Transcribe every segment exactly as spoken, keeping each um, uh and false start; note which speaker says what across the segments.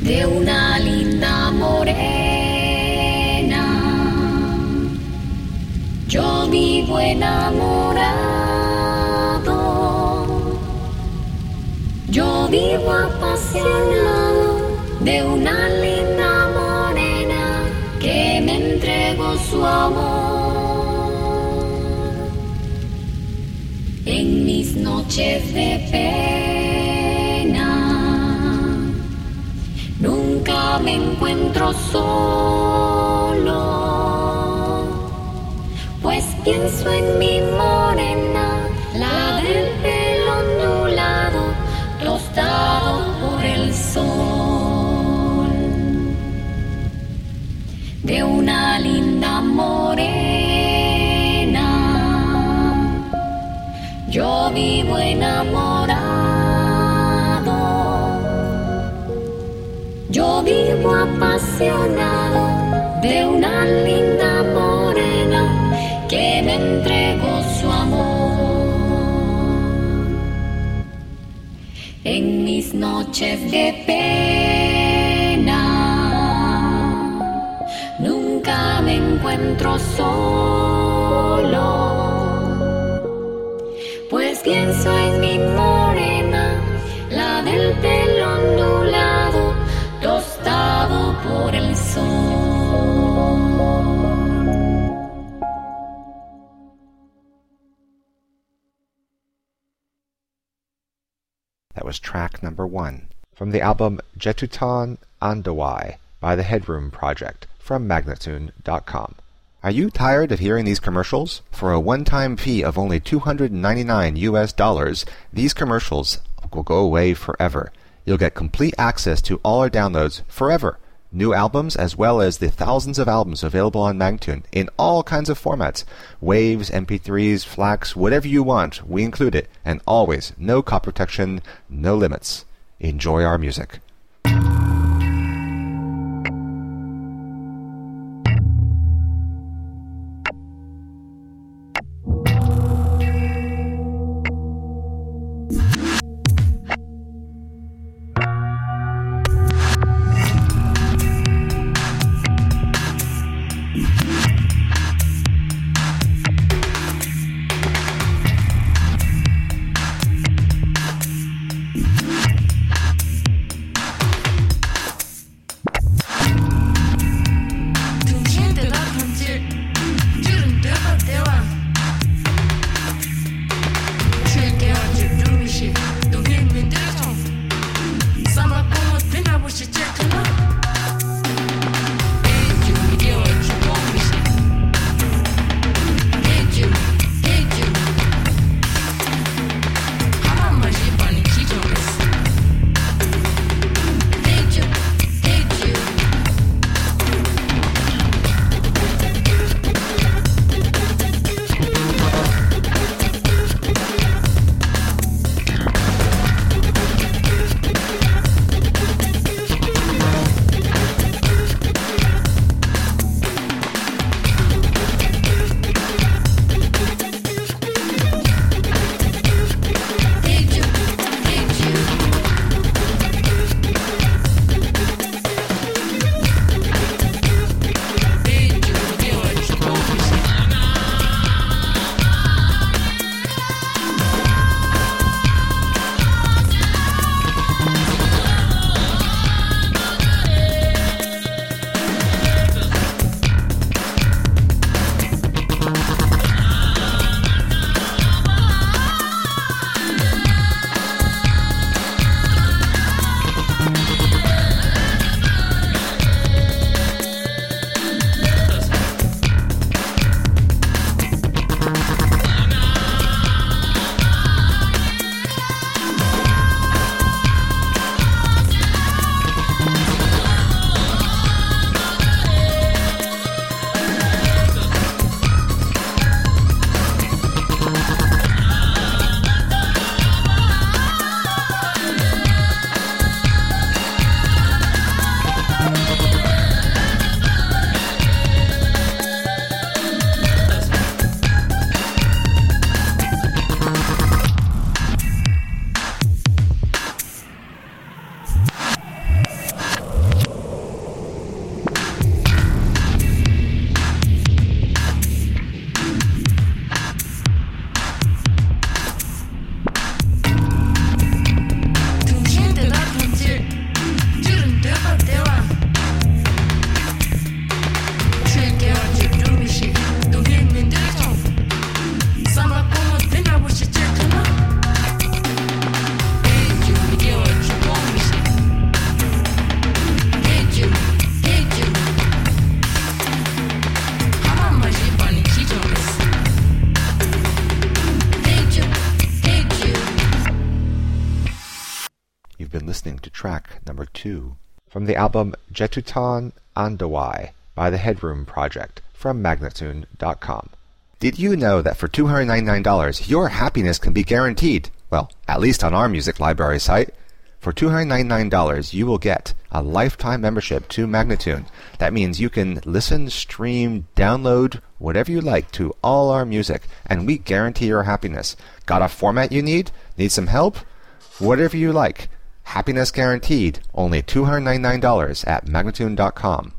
Speaker 1: de una linda morena. Yo vivo enamorado, yo vivo apasionado de una linda morena que me entregó su amor. En mis noches de pena nunca me encuentro solo, pues pienso en mi morena, la del pelo ondulado, tostado por el sol. De una linda morena yo vivo enamorado, yo vivo apasionado de una linda morena que me entregó su amor. En mis noches de pena nunca me encuentro solo, pues pienso en mi morena, la del pelo ondulado, tostado por el sol.
Speaker 2: That was track number one from the album Jetutan Andawai by the Headroom Project from Magnatune dot com. Are you tired of hearing these commercials? For a one-time fee of only two hundred ninety-nine U S dollars, these commercials will go away forever. You'll get complete access to all our downloads forever. New albums as well as the thousands of albums available on Magnatune in all kinds of formats. Waves, M P threes, FLACs, whatever you want, we include it. And always, no copy protection, no limits. Enjoy our music. from the album Jetutan Andawai by the Headroom Project from Magnatune dot com. Did you know that for two hundred ninety-nine dollars your happiness can be guaranteed? Well, at least on our music library site. For two hundred ninety-nine dollars you will get a lifetime membership to Magnatune. That means you can listen, stream, download, whatever you like to all our music, and we guarantee your happiness. Got a format you need? Need some help? Whatever you like. Happiness guaranteed. Only two hundred ninety-nine dollars at Magnatune dot com.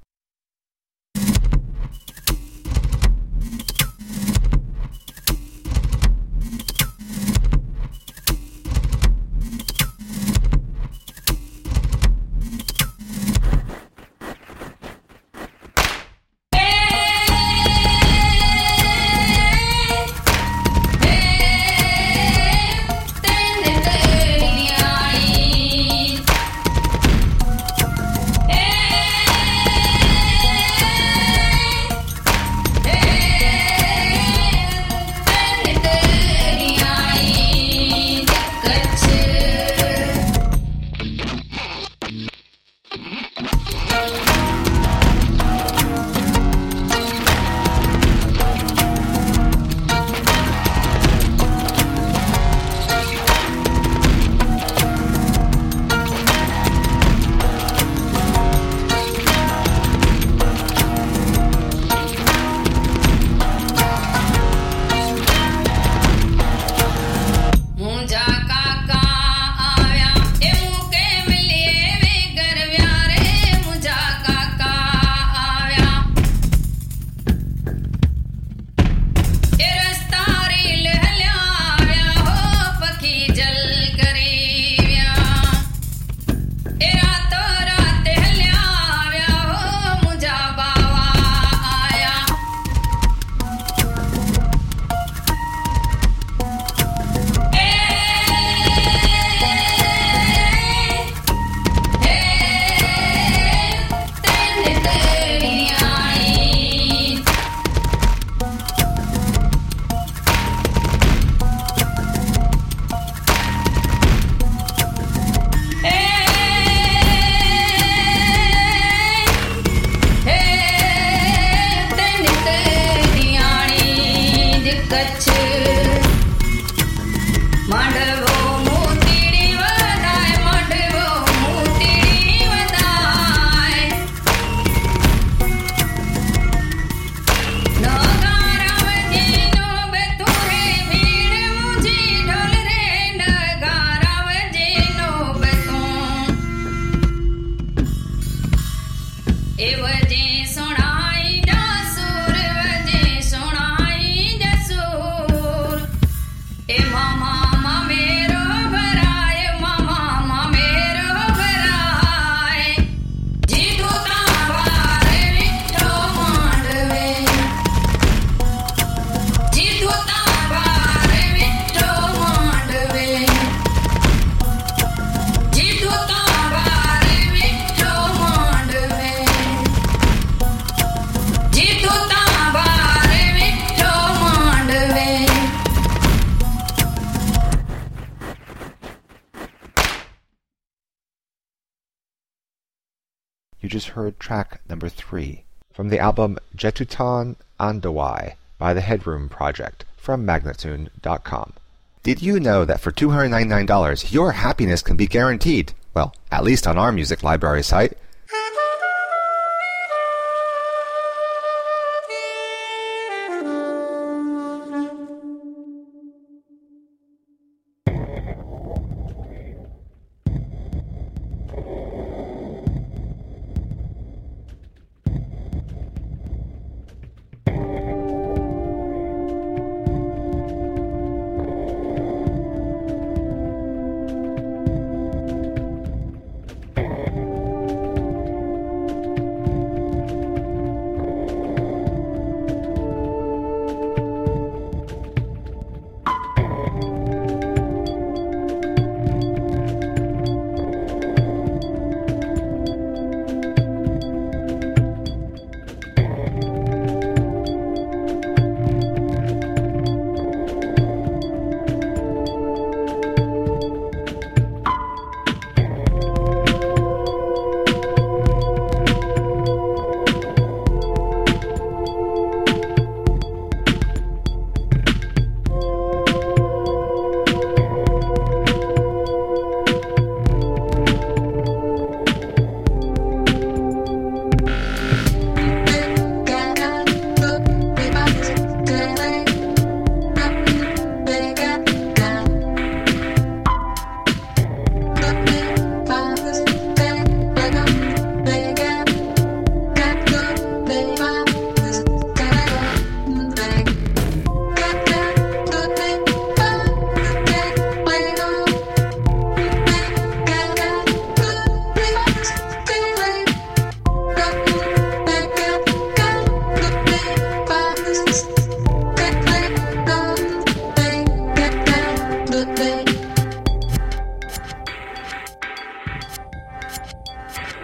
Speaker 2: You just heard track number three from the album Jetutan Andawai by the Headroom Project from Magnatune dot com. Did you know that for two hundred ninety-nine dollars your happiness can be guaranteed? Well, at least on our music library site.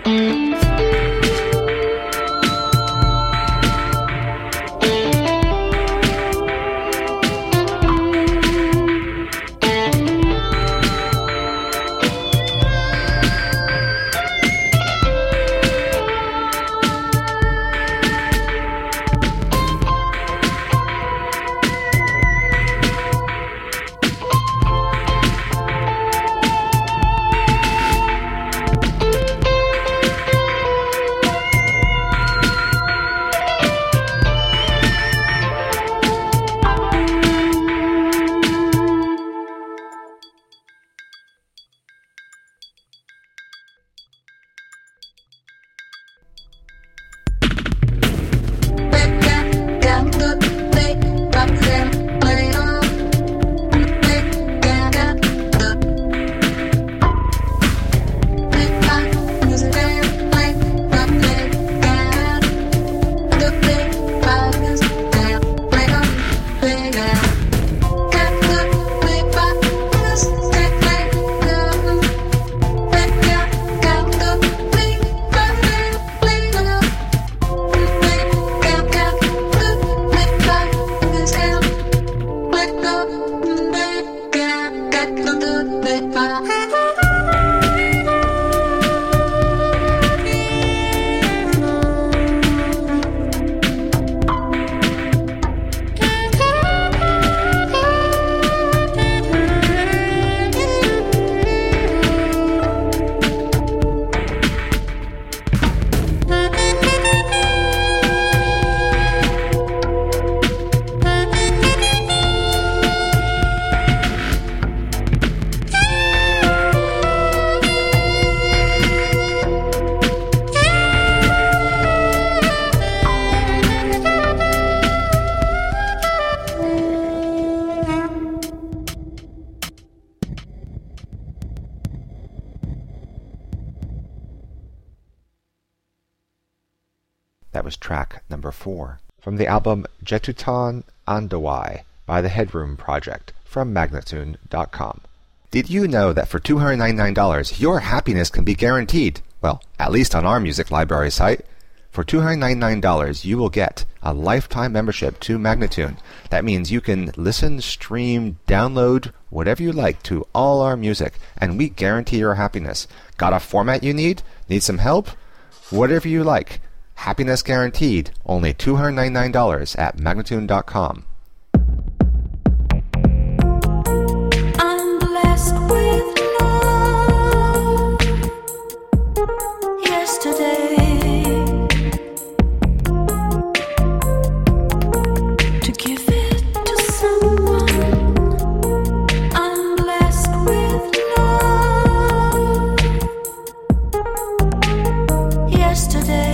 Speaker 2: That was track number four from the album Jetutan Andawai by the Headroom Project from Magnatune dot com. Did you know that for two hundred ninety-nine dollars your happiness can be guaranteed? Well, at least on our music library site. For two hundred ninety-nine dollars you will get a lifetime membership to Magnatune. That means you can listen, stream, download, whatever you like to all our music, and we guarantee your happiness. Got a format you need? Need some help? Whatever you like. Happiness guaranteed. Only two hundred ninety-nine dollars at Magnatune dot com.
Speaker 1: I'm blessed with love. Yesterday, to give it to someone. I'm blessed with love. Yesterday.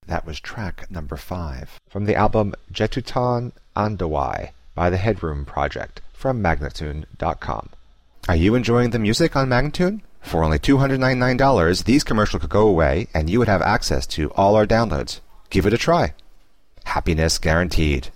Speaker 2: That was track number five from the album Jetutan Andawai by the Headroom Project from Magnatune dot com. Are you enjoying the music on Magnatune? For only two hundred ninety-nine dollars, these commercials could go away and you would have access to all our downloads. Give it a try. Happiness guaranteed.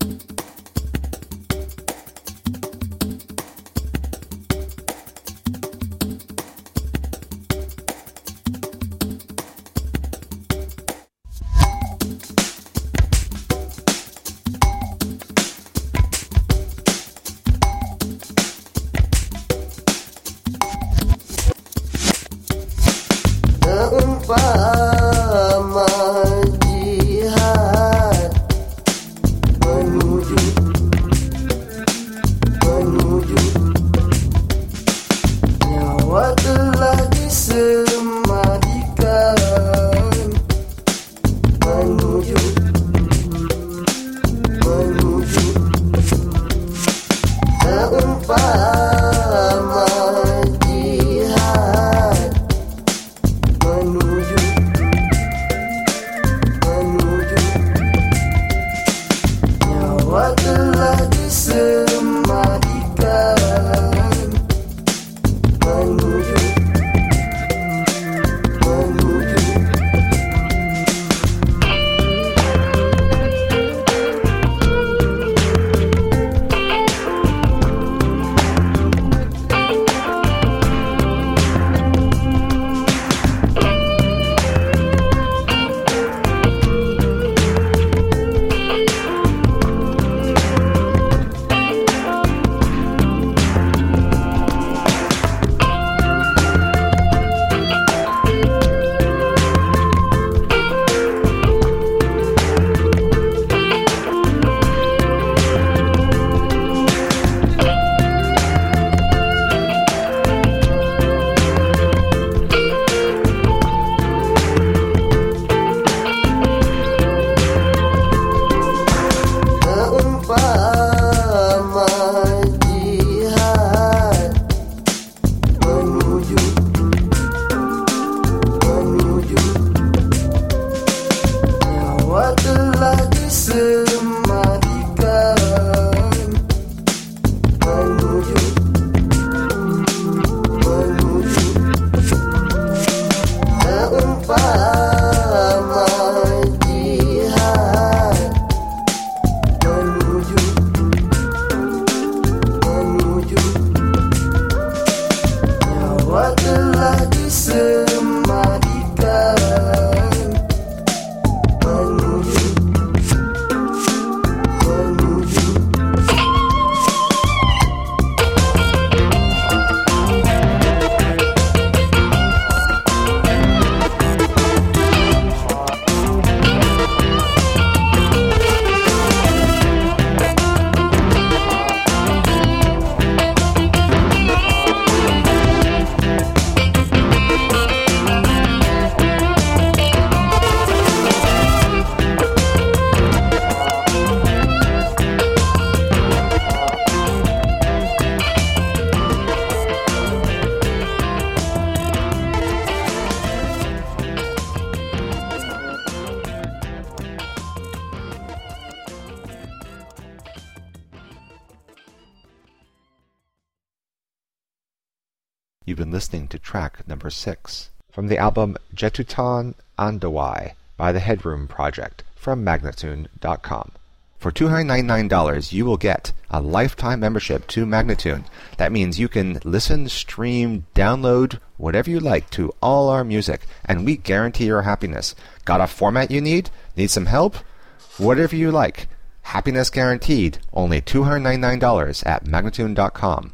Speaker 2: You've been listening to track number six from the album Jetutan Andawai by the Headroom Project from Magnatune dot com. For two hundred ninety-nine dollars, you will get a lifetime membership to Magnatune. That means you can listen, stream, download, whatever you like to all our music, and we guarantee your happiness. Got a format you need? Need some help? Whatever you like. Happiness guaranteed. Only two hundred ninety-nine dollars at Magnatune dot com.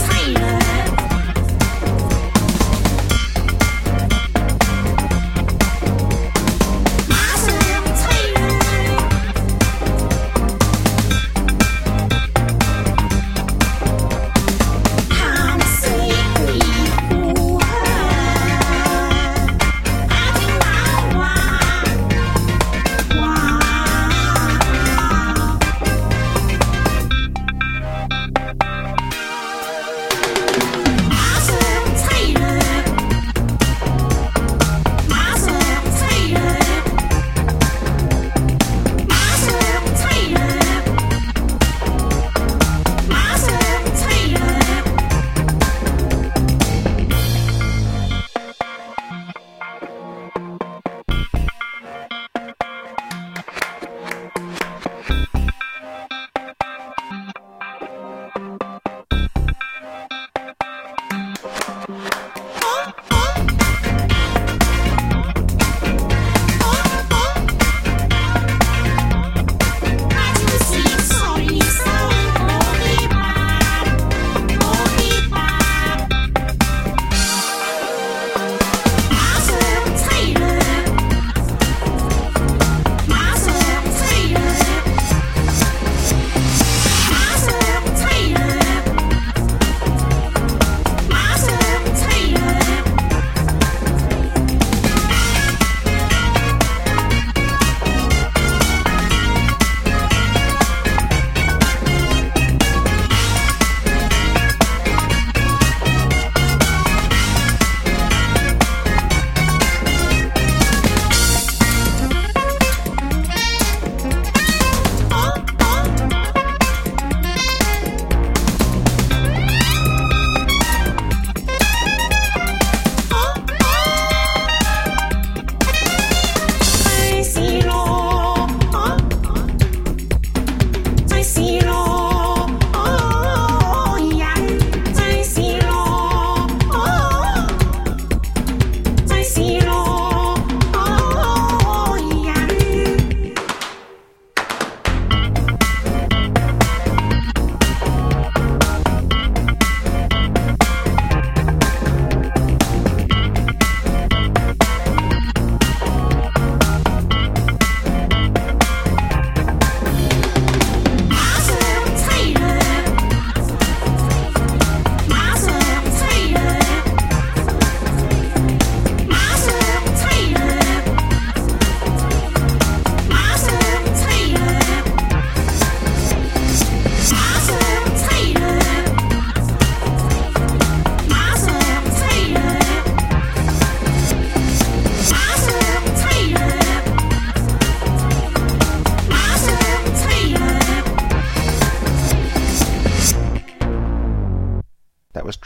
Speaker 1: Freedom.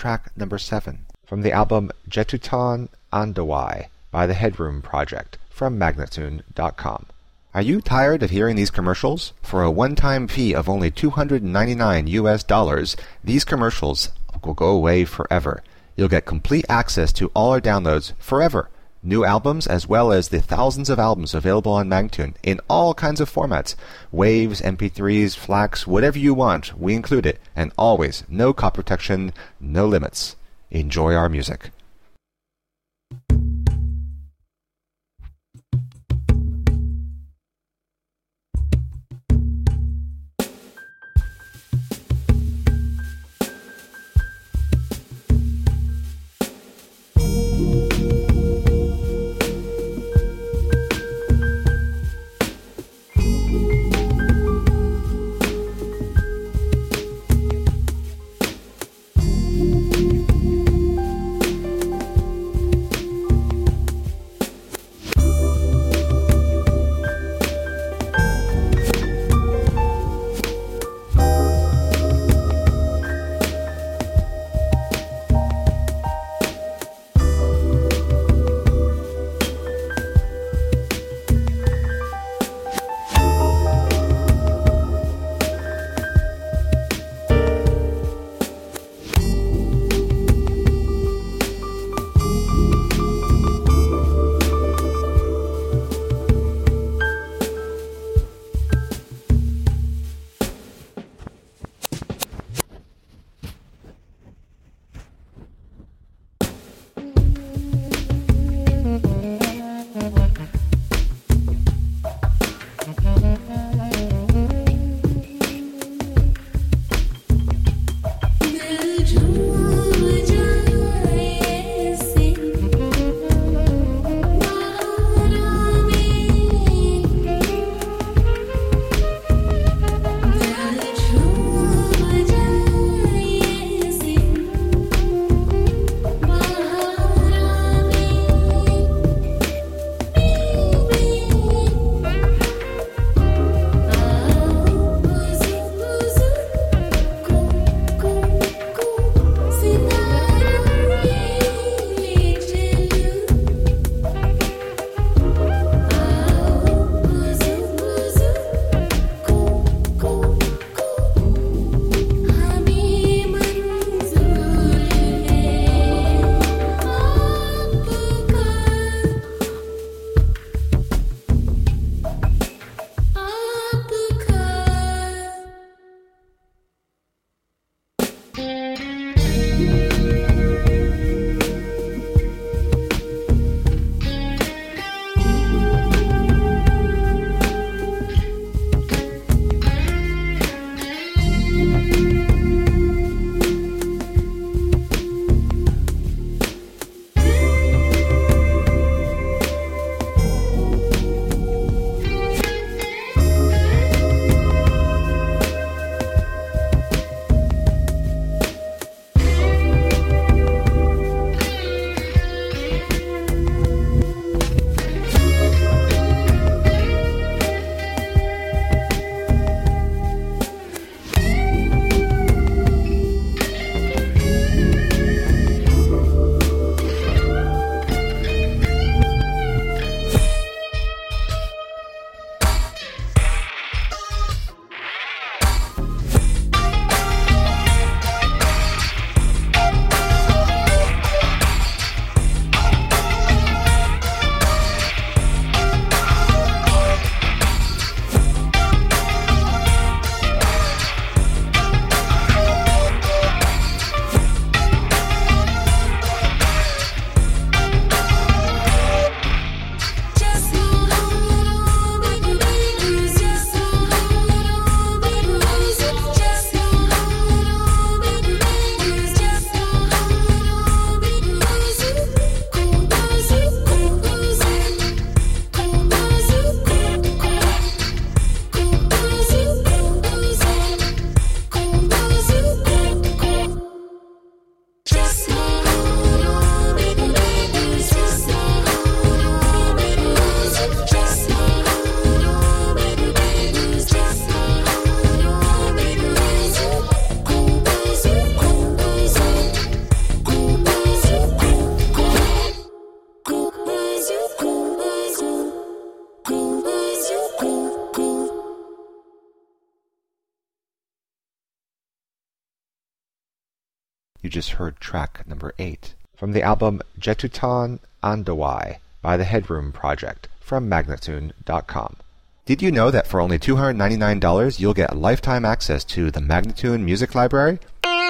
Speaker 2: track number seven from the album Jetutan Andawai by the Headroom Project from Magnatune dot com. Are you tired of hearing these commercials? For a one-time fee of only two hundred ninety-nine U S dollars, these commercials will go away forever. You'll get complete access to all our downloads forever. New albums as well as the thousands of albums available on Magnatune in all kinds of formats. Waves, M P threes, FLACs, whatever you want, we include it. And always, no copy protection, no limits. Enjoy our music. You just heard track number eight from the album Jetutan Andawai by the Headroom Project from Magnatune dot com. Did you know that for only two hundred ninety-nine dollars you'll get lifetime access to the Magnatune Music Library?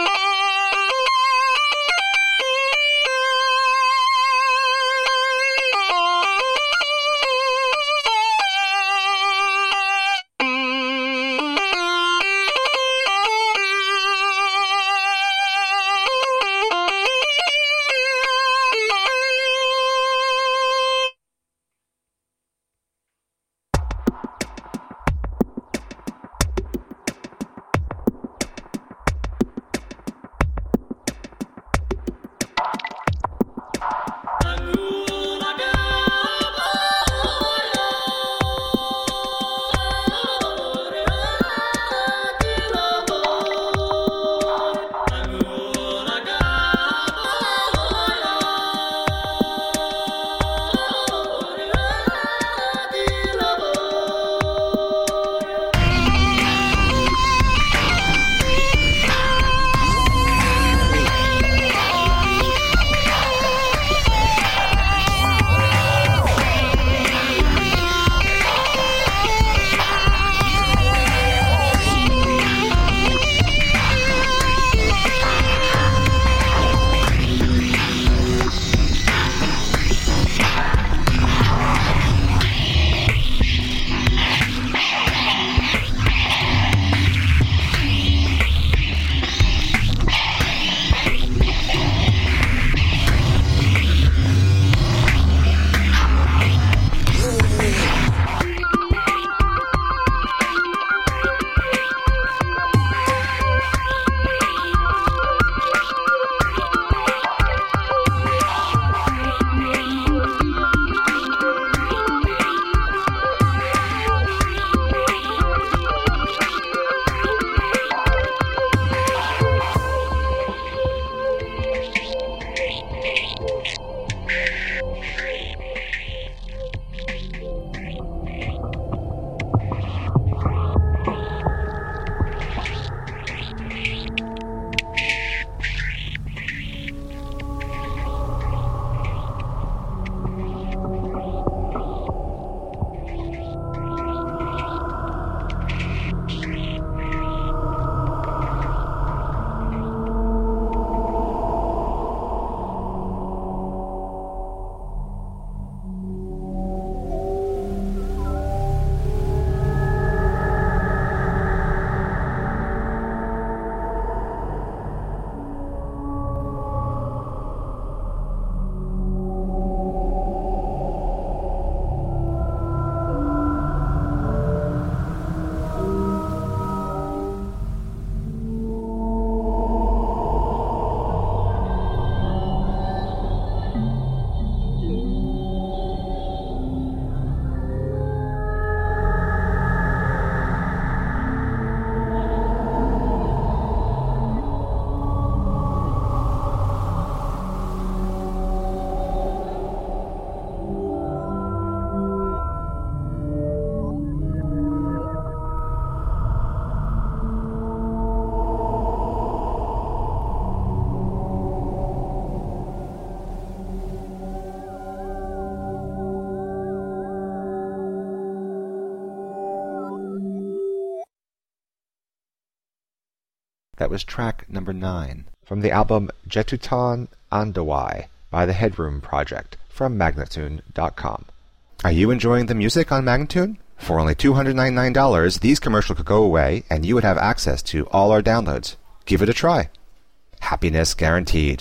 Speaker 2: That was track number nine from the album Jetutan Andawai by the Headroom Project from Magnatune dot com. Are you enjoying the music on Magnatune? For only two hundred ninety-nine dollars, these commercials could go away and you would have access to all our downloads. Give it a try. Happiness guaranteed.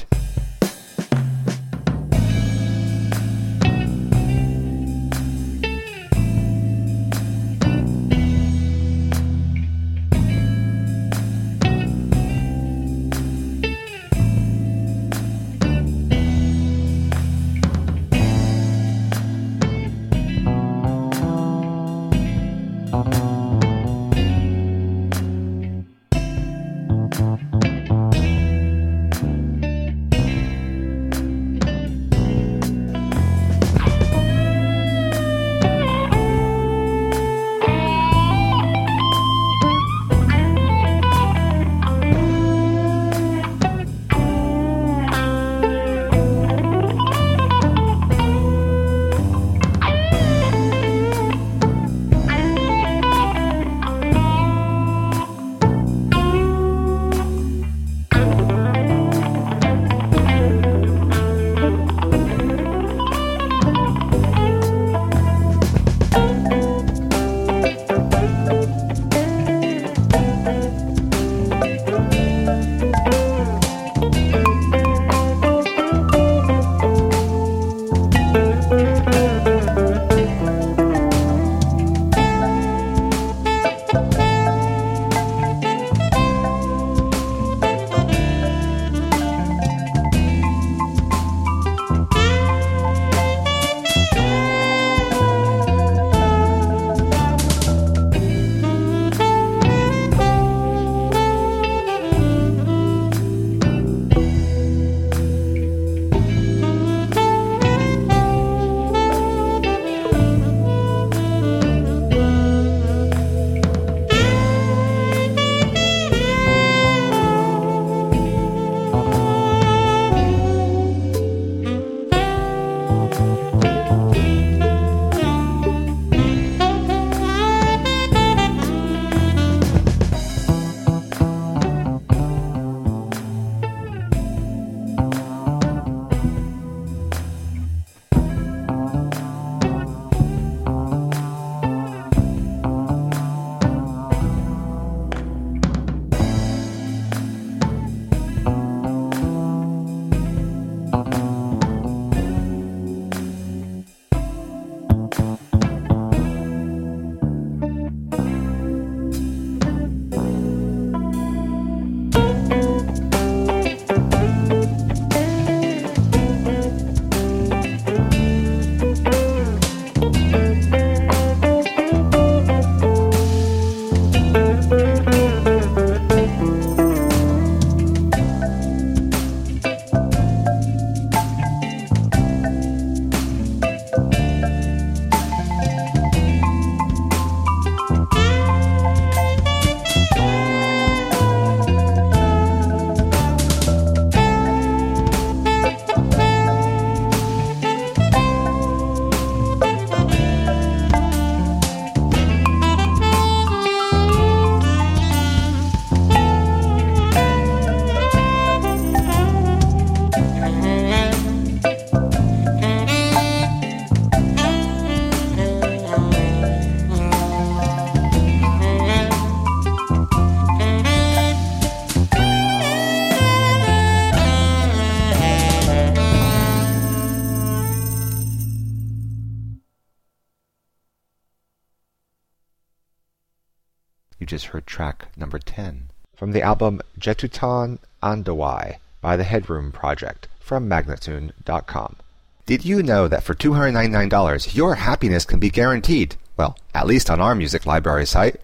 Speaker 2: You just heard track number ten. From the album Jetutan Andawai by the Headroom Project from Magnatune dot com. Did you know that for two hundred ninety-nine dollars your happiness can be guaranteed? Well, at least on our music library site.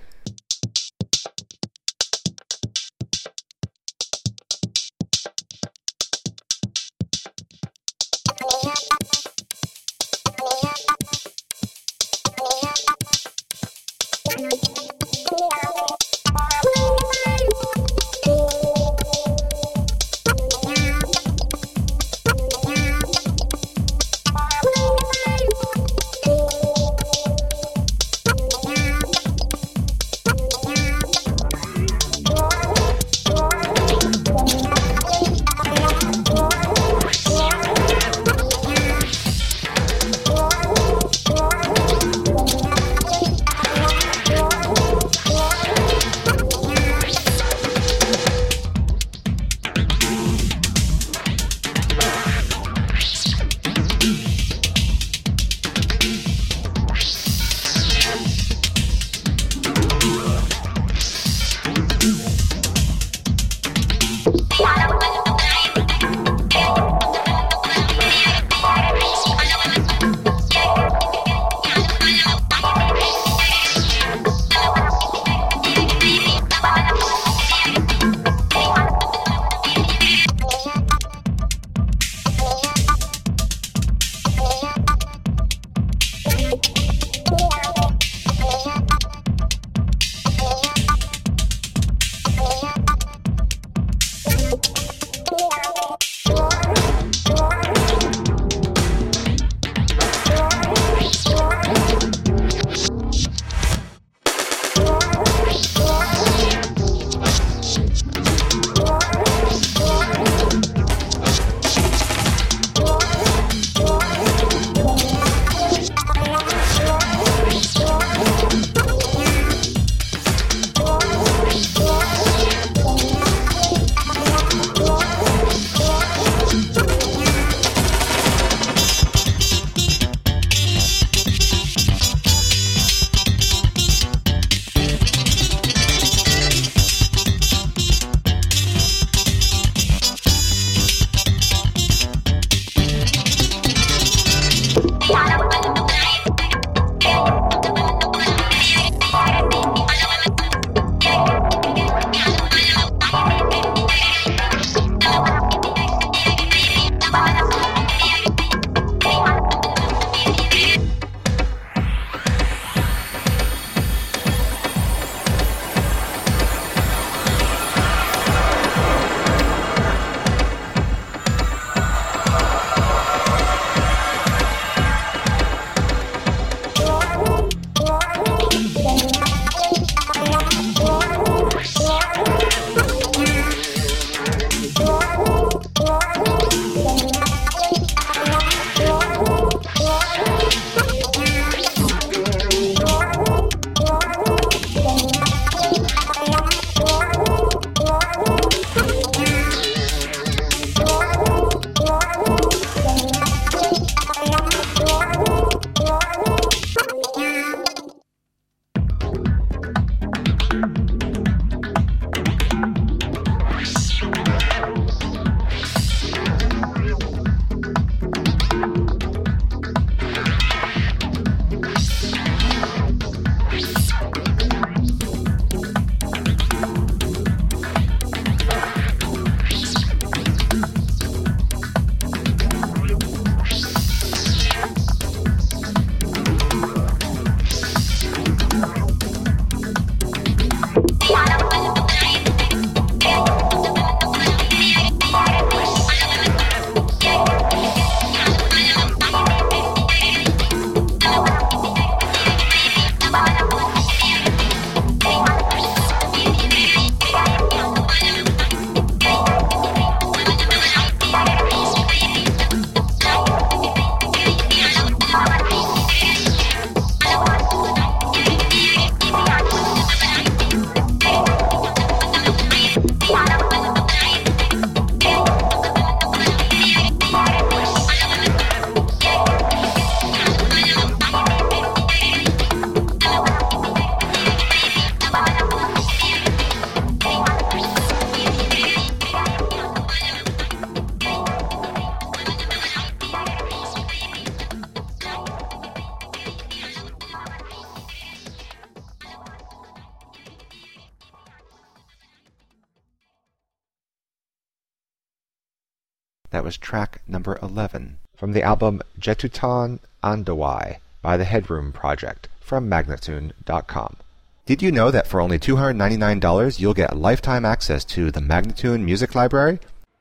Speaker 2: That was track number eleven from the album Jetutan Andawai by the Headroom Project from Magnatune dot com. Did you know that for only two hundred ninety-nine dollars you'll get lifetime access to the Magnatune Music Library?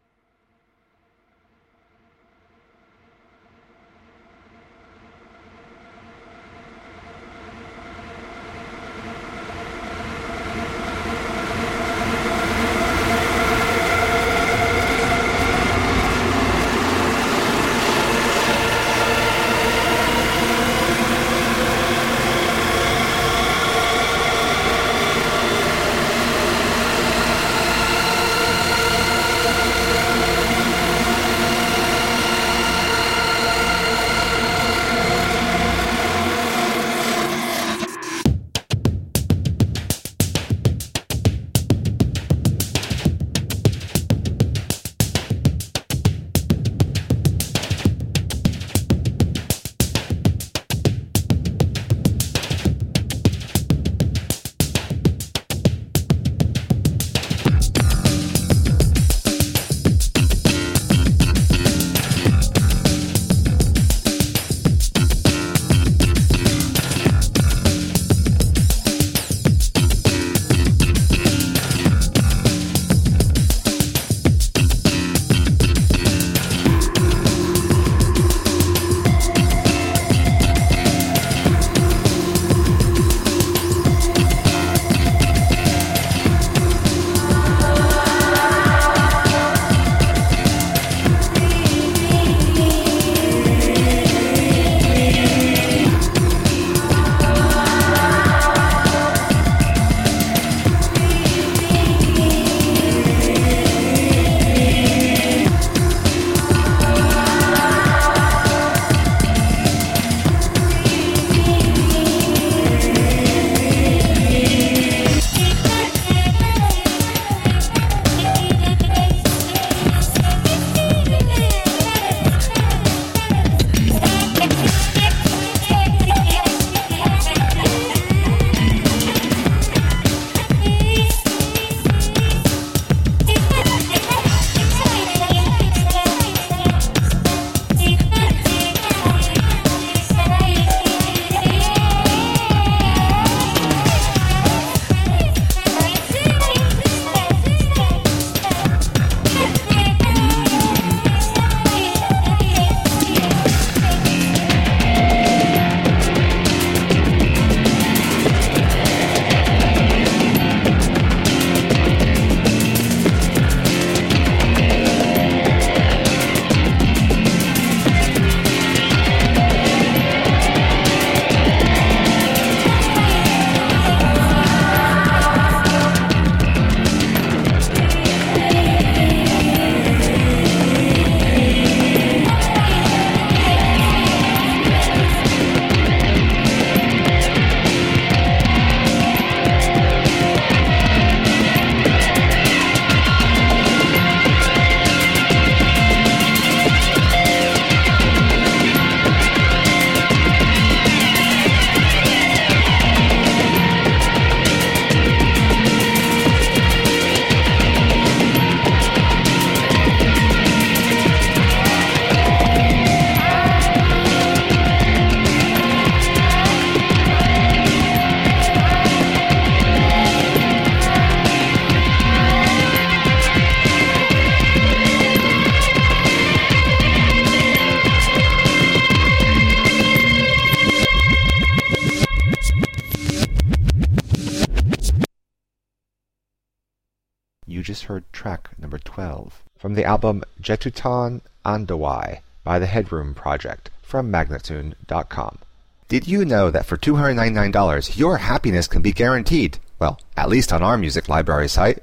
Speaker 2: You just heard track number twelve from the album Jetutan Andawai by the Headroom Project from Magnatune dot com. Did you know that for two hundred ninety-nine dollars your happiness can be guaranteed? Well, at least on our music library site.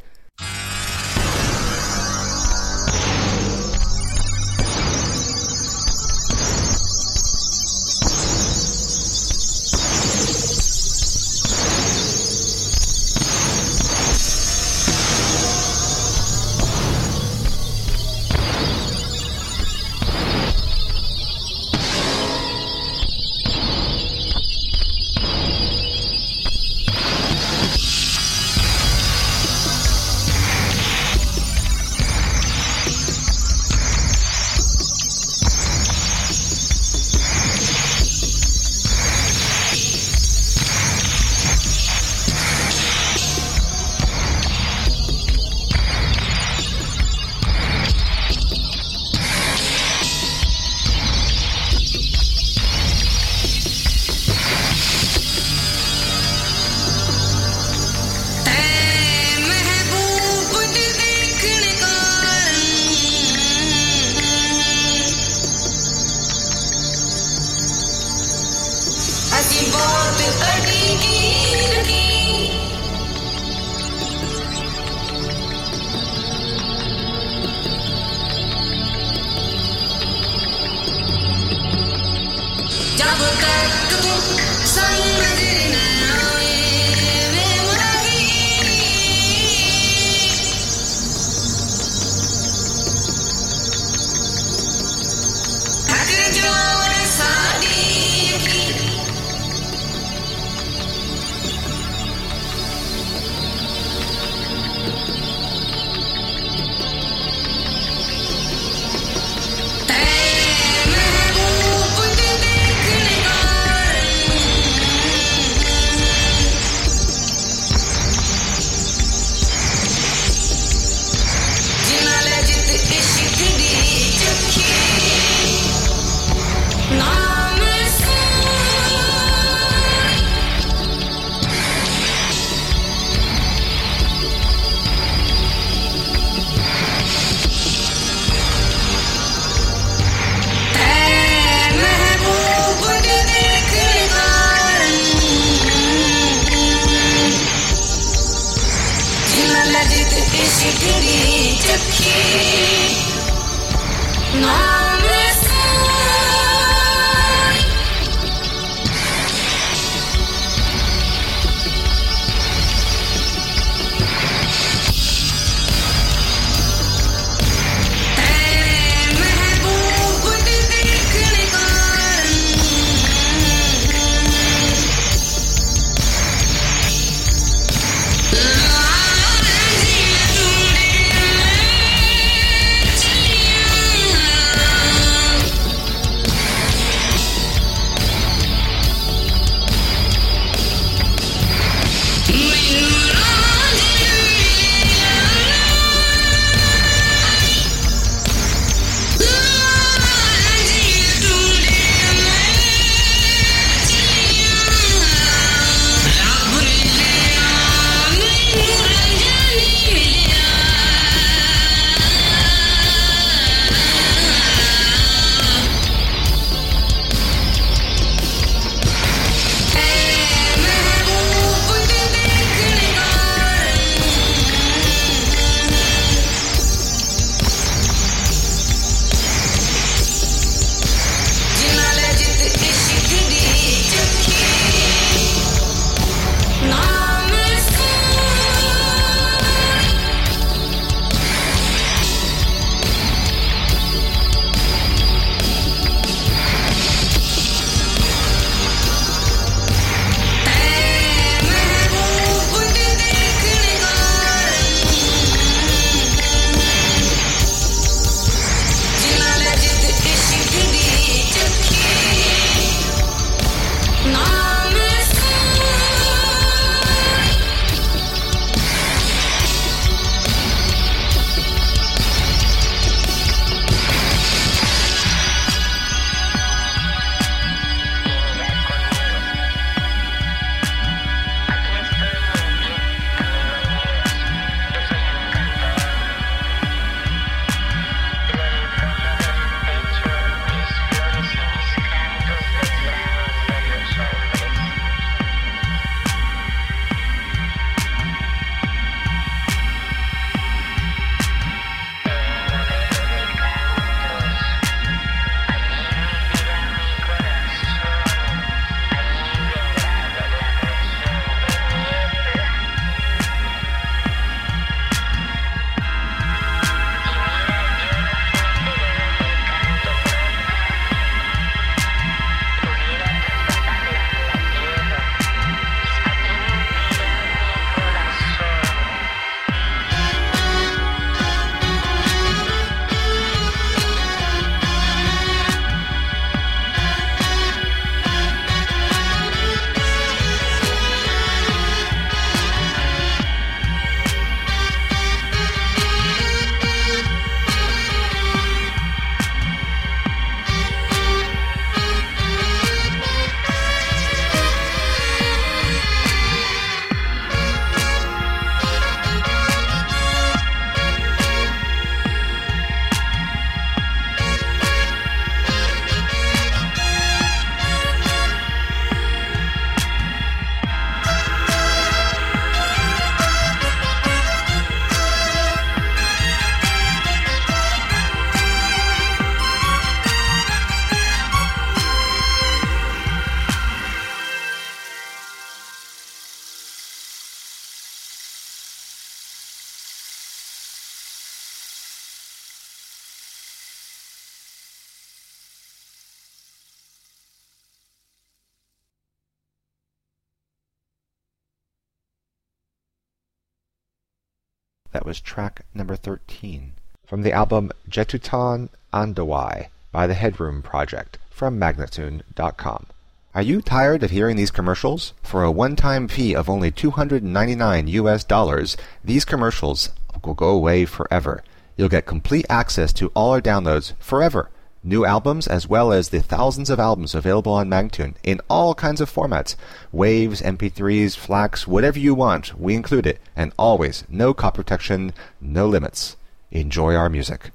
Speaker 2: That was track number thirteen from the album Jetutan Andawai by the Headroom Project from Magnatune dot com. Are you tired of hearing these commercials? For a one-time fee of only two hundred ninety-nine U S dollars, these commercials will go away forever. You'll get complete access to all our downloads forever. New albums as well as the thousands of albums available on Magnatune in all kinds of formats. Waves, M P threes, FLACs, whatever you want, we include it. And always, no copy protection, no limits. Enjoy our music.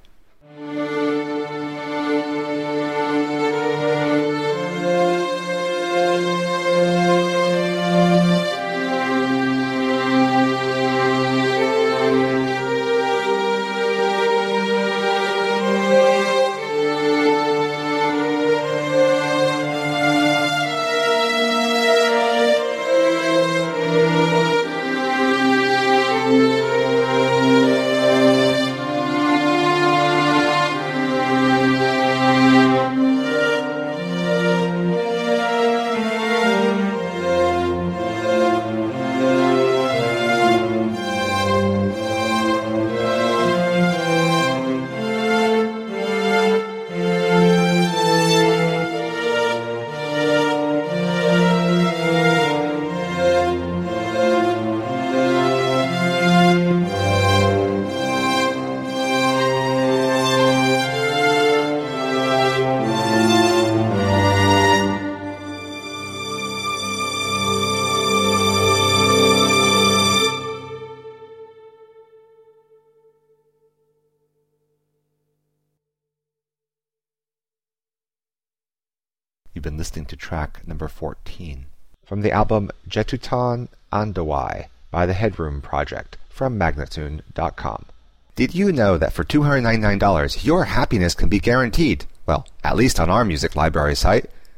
Speaker 2: You've been listening to track number fourteen from the album Jetutan Andawai by the Headroom Project from Magnatune dot com. Did you know that for two hundred ninety-nine dollars your happiness can be guaranteed? Well, at least on our music library site.